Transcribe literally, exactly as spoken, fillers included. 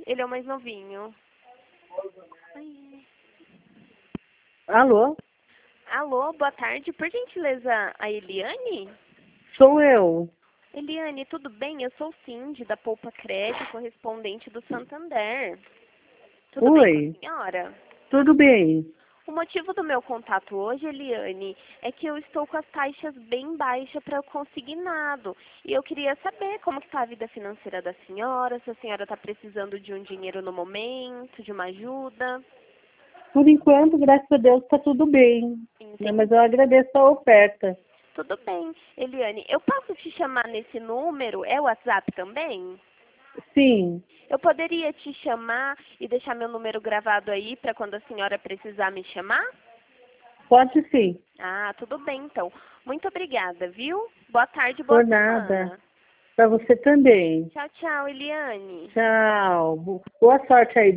Ele é o mais novinho. Ai. Alô? Alô, boa tarde. Por gentileza, a Eliane? Sou eu. Eliane, tudo bem? Eu sou Cindy, da Poupa Crédito, correspondente do Santander. Tudo bem com Oi. a senhora? Tudo bem? O motivo do meu contato hoje, Eliane, é que eu estou com as taxas bem baixas para o consignado. E eu queria saber como que está a vida financeira da senhora, se a senhora está precisando de um dinheiro no momento, de uma ajuda. Por enquanto, graças a Deus, está tudo bem. Né, Entendi. mas eu agradeço a oferta. Tudo bem. Eliane, eu posso te chamar nesse número? É o WhatsApp também? Sim, Eu poderia te chamar e deixar meu número gravado aí para quando a senhora precisar me chamar? pode sim. Ah, tudo bem então. Muito obrigada, viu? Boa tarde, boa Por nada. semana. Para você também. Tchau, tchau, Eliane. Tchau. Boa sorte aí.